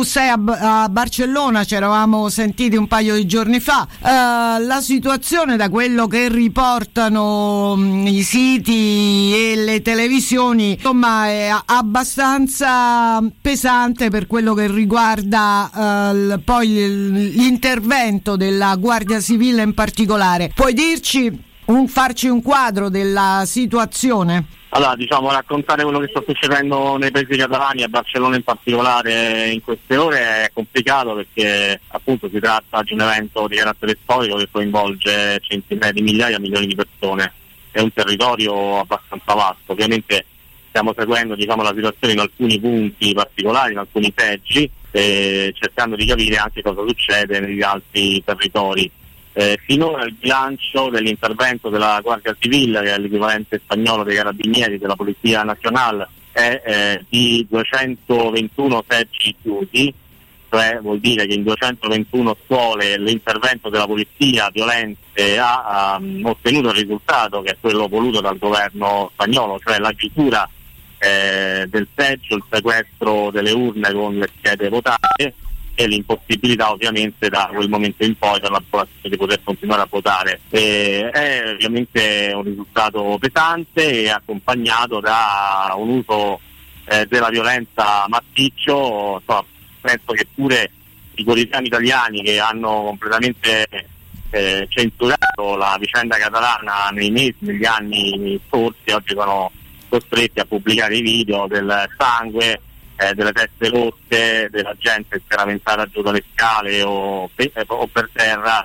tu sei a Barcellona, ci eravamo sentiti un paio di giorni fa. La situazione, da quello che riportano i siti e le televisioni, insomma, è abbastanza pesante per quello che riguarda poi l'intervento della Guardia Civile in particolare. Puoi farci un quadro della situazione? Allora, raccontare quello che sta succedendo nei paesi catalani, a Barcellona in particolare, in queste ore è complicato, perché appunto si tratta di un evento di carattere storico che coinvolge centinaia di migliaia, milioni di persone. È un territorio abbastanza vasto. Ovviamente stiamo seguendo la situazione in alcuni punti particolari, in alcuni seggi, cercando di capire anche cosa succede negli altri territori. Finora il bilancio dell'intervento della Guardia Civile, che è l'equivalente spagnolo dei Carabinieri, della Polizia Nazionale, è di 221 seggi chiusi, cioè vuol dire che in 221 scuole l'intervento della polizia violente ha ottenuto il risultato che è quello voluto dal governo spagnolo, cioè la chiusura del seggio, il sequestro delle urne con le schede votate e l'impossibilità ovviamente da quel momento in poi per la popolazione di poter continuare a votare. È ovviamente un risultato pesante e accompagnato da un uso della violenza massiccio. Penso che pure i quotidiani italiani, che hanno completamente censurato la vicenda catalana negli anni scorsi, oggi sono costretti a pubblicare i video del sangue, delle teste rotte, della gente speramentata giù dalle scale o per terra,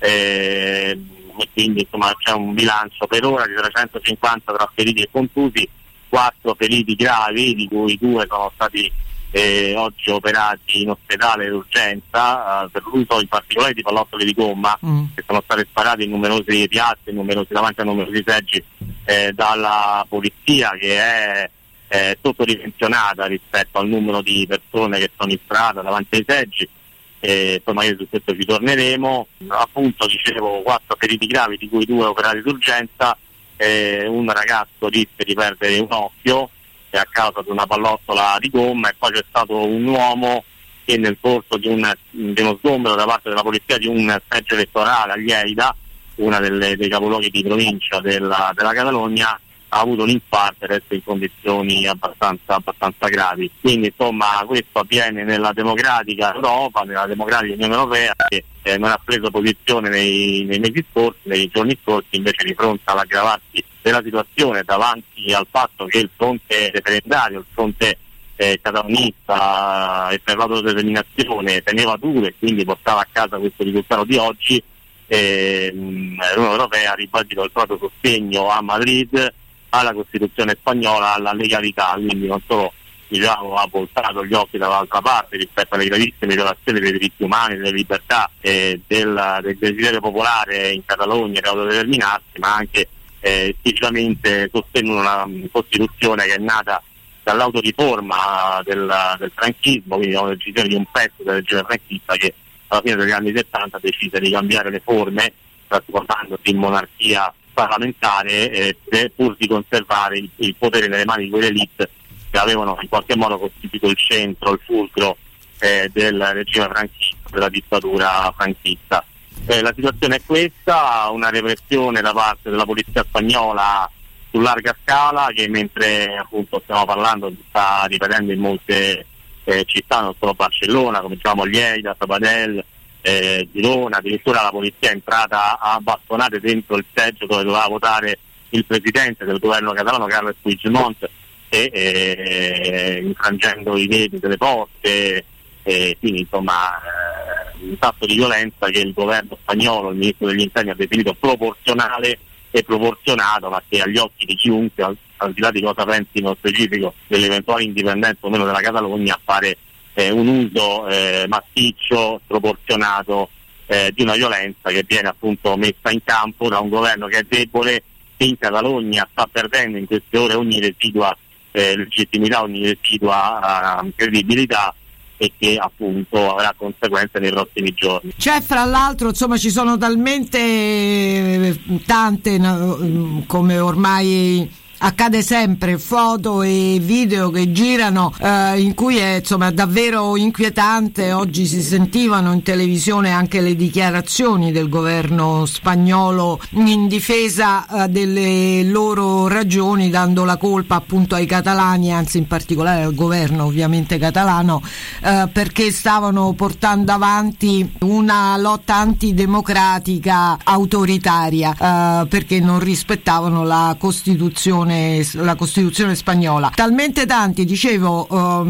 e quindi insomma c'è un bilancio per ora di 350 tra feriti e contusi, 4 feriti gravi, di cui 2 sono stati oggi operati in ospedale d'urgenza per l'uso in particolare di pallottole di gomma che sono state sparate in numerose piazze, davanti a numerosi seggi dalla polizia, che è sottodimensionata rispetto al numero di persone che sono in strada davanti ai seggi. Poi magari su questo ci torneremo. Appunto, dicevo, 4 feriti gravi, di cui 2 operati d'urgenza, un ragazzo rischia di perdere un occhio a causa di una pallottola di gomma, e poi c'è stato un uomo che nel corso di uno sgombero da parte della polizia di un seggio elettorale a Lleida, una dei capoluoghi di provincia della Catalogna, ha avuto un infarto e resta in condizioni abbastanza gravi. Quindi insomma questo avviene nella democratica Europa, nella democratica Unione Europea, che non ha preso posizione nei mesi scorsi, nei giorni scorsi, invece di fronte all'aggravarsi della situazione, davanti al fatto che il fronte referendario, il fronte catalanista e per l'autodeterminazione teneva duro e quindi portava a casa questo risultato di oggi, l'Unione Europea ha ribadito il proprio sostegno a Madrid, alla Costituzione spagnola, alla legalità, quindi non solo ha voltato gli occhi dall'altra parte rispetto alle gravissime violazioni dei diritti umani, delle libertà del desiderio popolare in Catalogna di autodeterminarsi, ma anche esplicitamente sostenuto una Costituzione che è nata dall'autoriforma del franchismo, quindi una decisione di un pezzo della regime franchista che alla fine degli anni 70 decise di cambiare le forme, trasformandosi in monarchia parlamentare, pur di conservare il potere nelle mani di quelle elite che avevano in qualche modo costituito il centro, il fulcro del regime franchista, della dittatura franchista. La situazione è questa: una repressione da parte della polizia spagnola su larga scala, che mentre appunto stiamo parlando sta ripetendo in molte città, non solo Barcellona, come diciamo Lleida, Sabadell, Girona. Addirittura la polizia è entrata a bastonate dentro il seggio dove doveva votare il presidente del governo catalano, Carles Puigdemont, infrangendo i vetri delle porte, quindi insomma un tatto di violenza che il governo spagnolo, il ministro degli interni, ha definito proporzionale e proporzionato, ma che agli occhi di chiunque, al di là di cosa pensi nello specifico dell'eventuale indipendenza o meno della Catalogna, appare un uso massiccio, sproporzionato di una violenza che viene appunto messa in campo da un governo che è debole, che in Catalogna sta perdendo in queste ore ogni residua legittimità, ogni residua credibilità, e che appunto avrà conseguenze nei prossimi giorni. C'è fra l'altro, insomma, ci sono talmente tante, come ormai accade sempre, foto e video che girano in cui è insomma davvero inquietante. Oggi si sentivano in televisione anche le dichiarazioni del governo spagnolo in difesa delle loro ragioni, dando la colpa appunto ai catalani, anzi in particolare al governo ovviamente catalano, perché stavano portando avanti una lotta antidemocratica autoritaria, perché non rispettavano la Costituzione spagnola. Talmente tanti, dicevo,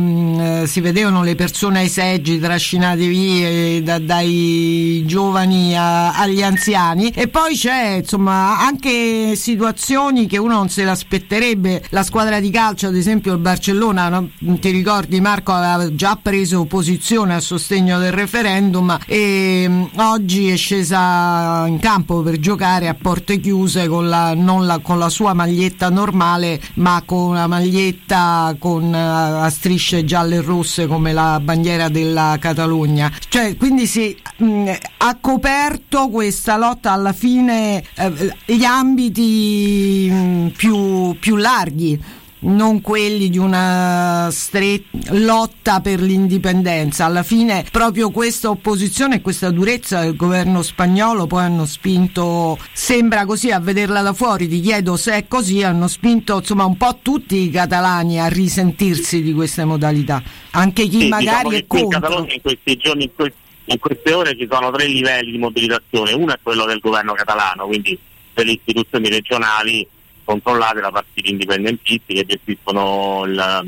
si vedevano le persone ai seggi trascinate via dai giovani agli anziani, e poi c'è insomma anche situazioni che uno non se l'aspetterebbe. La squadra di calcio, ad esempio il Barcellona, no? Ti ricordi, Marco, aveva già preso posizione a sostegno del referendum e oggi è scesa in campo per giocare a porte chiuse con la sua maglietta normale, ma con una maglietta a strisce gialle e rosse come la bandiera della Catalogna. Cioè, quindi si ha coperto questa lotta alla fine gli ambiti più larghi, non quelli di una lotta per l'indipendenza. Alla fine proprio questa opposizione e questa durezza del governo spagnolo poi hanno spinto, sembra così a vederla da fuori, ti chiedo se è così, hanno spinto insomma un po' tutti i catalani a risentirsi di queste modalità, anche chi magari è contro. In Catalogna in questi giorni, in queste ore ci sono 3 livelli di mobilitazione. Uno è quello del governo catalano, quindi delle istituzioni regionali controllate da partiti indipendentisti che gestiscono la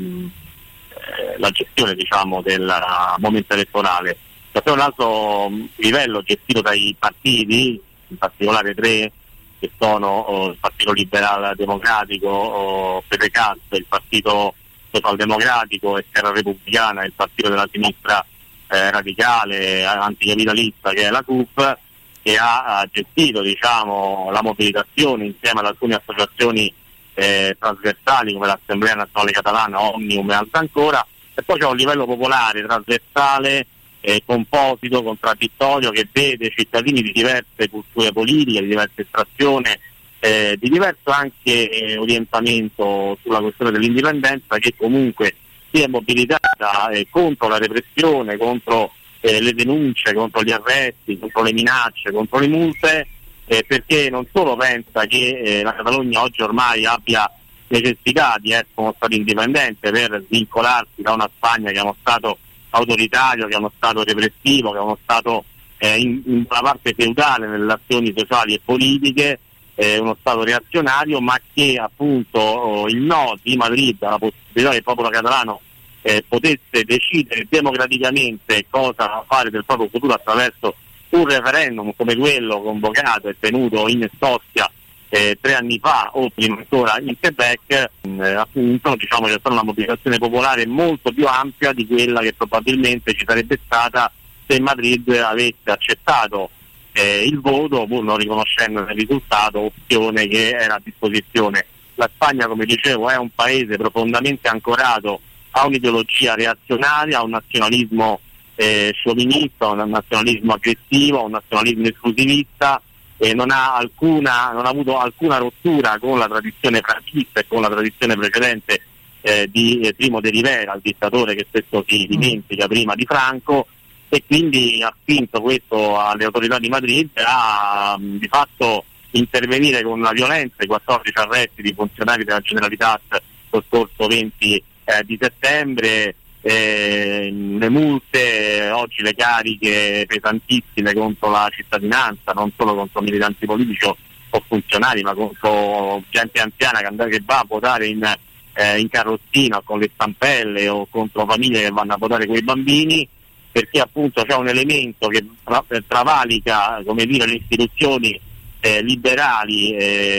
gestione, diciamo, del momento elettorale. C'è un altro livello gestito dai partiti, in particolare 3, che sono il Partito Liberal Democratico, PDCAT, il Partito Socialdemocratico e Terra Repubblicana, il partito della sinistra radicale, anticapitalista, che è la CUP, che ha gestito, diciamo, la mobilitazione insieme ad alcune associazioni trasversali come l'Assemblea Nazionale Catalana, Omnium e altre ancora. E poi c'è un livello popolare, trasversale, composito, contraddittorio, che vede cittadini di diverse culture politiche, di diversa estrazione, di diverso anche orientamento sulla questione dell'indipendenza, che comunque si è mobilitata contro la repressione, contro le denunce, contro gli arresti, contro le minacce, contro le multe, perché non solo pensa che la Catalogna oggi ormai abbia necessità di essere uno Stato indipendente per svincolarsi da una Spagna che è uno Stato autoritario, che è uno Stato repressivo, che è uno Stato in una parte feudale nelle relazioni sociali e politiche, uno Stato reazionario, ma che appunto il no di Madrid alla possibilità che il popolo catalano potesse decidere democraticamente cosa fare del proprio futuro attraverso un referendum come quello convocato e tenuto in Scozia 3 anni fa, o prima ancora in Quebec, appunto diciamo c'è stata una mobilitazione popolare molto più ampia di quella che probabilmente ci sarebbe stata se Madrid avesse accettato il voto, pur non riconoscendo il risultato, opzione che era a disposizione. La Spagna, come dicevo, è un paese profondamente ancorato a un'ideologia reazionaria, a un nazionalismo sciovinista, a un nazionalismo aggressivo, a un nazionalismo esclusivista, e non ha avuto alcuna rottura con la tradizione franchista e con la tradizione precedente di Primo de Rivera, il dittatore che spesso si dimentica prima di Franco, e quindi ha spinto questo alle autorità di Madrid a di fatto intervenire con la violenza, i 14 arresti di funzionari della Generalitat lo scorso 20 di settembre, le multe, oggi le cariche pesantissime contro la cittadinanza, non solo contro militanti politici o funzionari, ma contro gente anziana che va a votare in carrozzina con le stampelle, o contro famiglie che vanno a votare con i bambini, perché appunto c'è un elemento che travalica, come dire, le istituzioni liberali,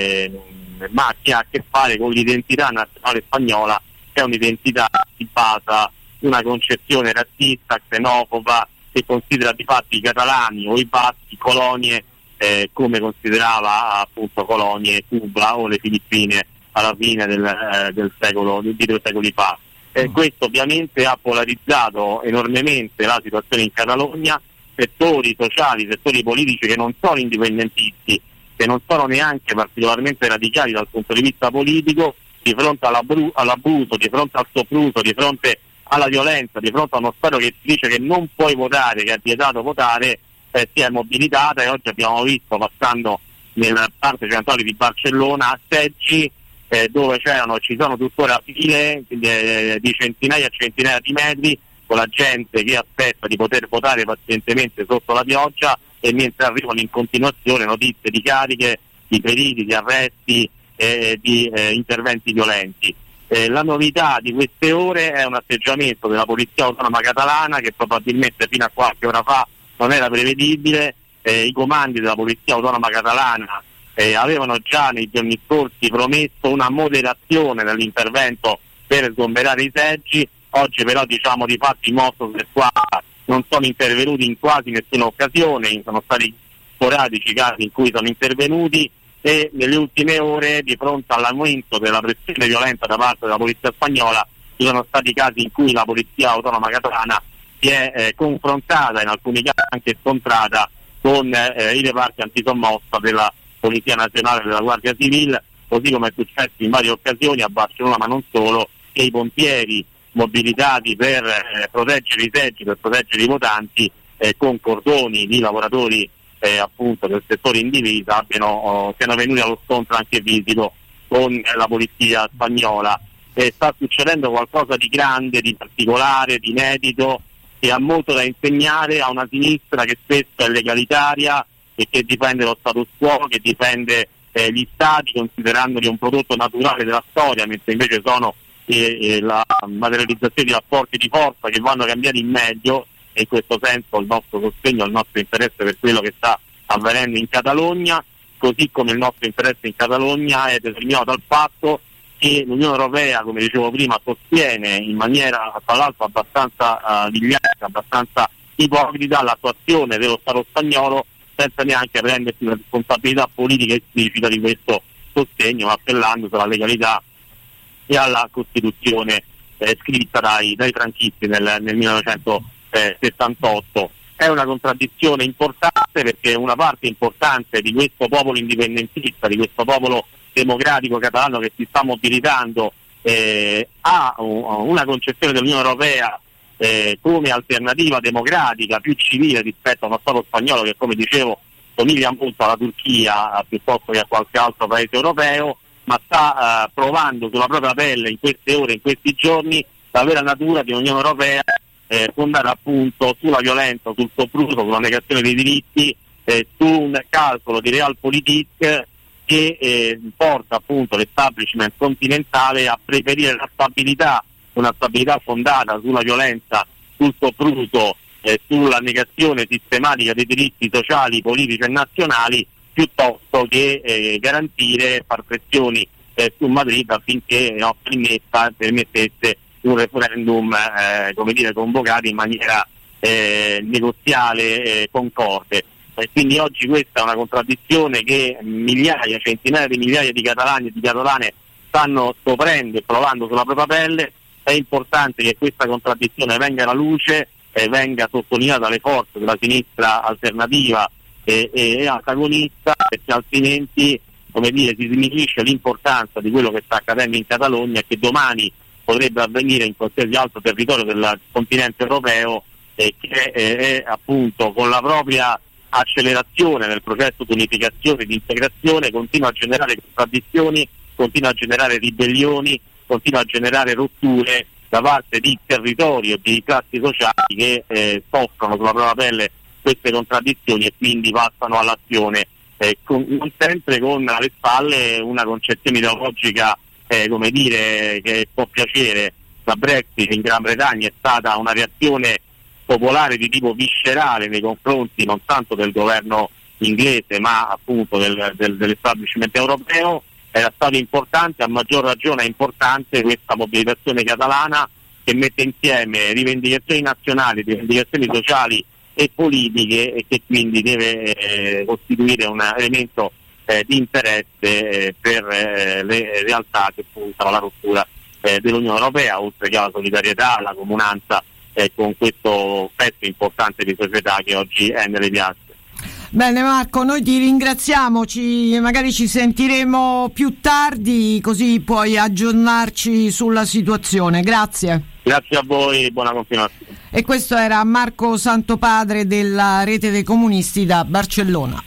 ma che ha a che fare con l'identità nazionale spagnola, che è un'identità che si basa una concezione razzista, xenofoba, che considera di fatto i catalani o i baschi colonie, come considerava appunto colonie Cuba o le Filippine alla fine del secolo, di 2 secoli fa. Questo ovviamente ha polarizzato enormemente la situazione in Catalogna, settori sociali, settori politici che non sono indipendentisti, che non sono neanche particolarmente radicali dal punto di vista politico, di fronte all'abuso, di fronte al sopruso, di fronte alla violenza, di fronte a uno Stato che ti dice che non puoi votare, che è vietato votare, si è mobilitata, e oggi abbiamo visto, passando nella parte centrale di Barcellona, seggi dove ci sono tuttora file di centinaia e centinaia di metri, con la gente che aspetta di poter votare pazientemente sotto la pioggia, e mentre arrivano in continuazione notizie di cariche, di feriti, di arresti e di interventi violenti. La novità di queste ore è un atteggiamento della Polizia Autonoma Catalana che probabilmente fino a qualche ora fa non era prevedibile. I comandi della Polizia Autonoma Catalana avevano già nei giorni scorsi promesso una moderazione dell'intervento per sgomberare i seggi. Oggi però di fatti i mostri del squadra non sono intervenuti in quasi nessuna occasione, sono stati sporadici casi in cui sono intervenuti, e nelle ultime ore, di fronte all'aumento della pressione violenta da parte della polizia spagnola, ci sono stati casi in cui la Polizia Autonoma Catalana si è confrontata, in alcuni casi anche scontrata, con i reparti antisommossa della Polizia Nazionale e della Guardia Civile, così come è successo in varie occasioni a Barcellona, ma non solo, che i pompieri mobilitati per proteggere i seggi, per proteggere i votanti, con cordoni di lavoratori appunto del settore in divisa, siano venuti allo scontro anche fisico con la polizia spagnola. Sta succedendo qualcosa di grande, di particolare, di inedito, che ha molto da insegnare a una sinistra che spesso è legalitaria e che difende lo status quo, che difende gli stati considerandoli un prodotto naturale della storia, mentre invece sono la materializzazione di rapporti di forza che vanno cambiati in meglio. E in questo senso il nostro sostegno, il nostro interesse per quello che sta avvenendo in Catalogna, così come il nostro interesse in Catalogna è determinato dal fatto che l'Unione Europea, come dicevo prima, sostiene in maniera tra l'altro abbastanza vigliacca, abbastanza ipocrita, l'attuazione dello Stato spagnolo, senza neanche prendersi la responsabilità politica esplicita di questo sostegno, appellandosi alla legalità e alla Costituzione scritta dai franchisti nel 1978. È una contraddizione importante, perché una parte importante di questo popolo indipendentista, di questo popolo democratico catalano che si sta mobilitando, ha una concezione dell'Unione Europea come alternativa democratica, più civile rispetto a uno Stato spagnolo che, come dicevo, somiglia molto alla Turchia piuttosto che a qualche altro paese europeo, ma sta provando sulla propria pelle in queste ore, in questi giorni, la vera natura di un'Unione Europea fondata appunto sulla violenza, sul sopruso, sulla negazione dei diritti, su un calcolo di realpolitik che porta appunto l'establishment continentale a preferire la stabilità, una stabilità fondata sulla violenza, sul sopruso, sulla negazione sistematica dei diritti sociali, politici e nazionali, piuttosto che garantire e far pressioni su Madrid affinché permettesse un referendum convocato in maniera negoziale, concorde. E quindi oggi questa è una contraddizione che migliaia, centinaia di migliaia di catalani e di catalane stanno scoprendo e provando sulla propria pelle. È importante che questa contraddizione venga alla luce e venga sottolineata dalle forze della sinistra alternativa e antagonista, perché altrimenti si sminuisce l'importanza di quello che sta accadendo in Catalogna e che domani potrebbe avvenire in qualsiasi altro territorio del continente europeo, che è appunto con la propria accelerazione nel processo di unificazione e di integrazione continua a generare contraddizioni, continua a generare ribellioni, continua a generare rotture da parte di territori o di classi sociali che soffrono sulla propria pelle queste contraddizioni e quindi passano all'azione, non sempre con alle spalle una concezione ideologica che può piacere. La Brexit in Gran Bretagna è stata una reazione popolare di tipo viscerale nei confronti non tanto del governo inglese ma appunto dell'establishment europeo. Era stato importante, a maggior ragione è importante questa mobilitazione catalana che mette insieme rivendicazioni nazionali, rivendicazioni sociali e politiche, e che quindi deve costituire un elemento di interesse per le realtà che puntano alla rottura dell'Unione Europea, oltre che alla solidarietà, alla comunanza con questo pezzo importante di società che oggi è nelle piazze. Bene Marco, noi ti ringraziamo, magari ci sentiremo più tardi, così puoi aggiornarci sulla situazione. Grazie. Grazie a voi, buona continuazione. E questo era Marco Santopadre della Rete dei Comunisti da Barcellona.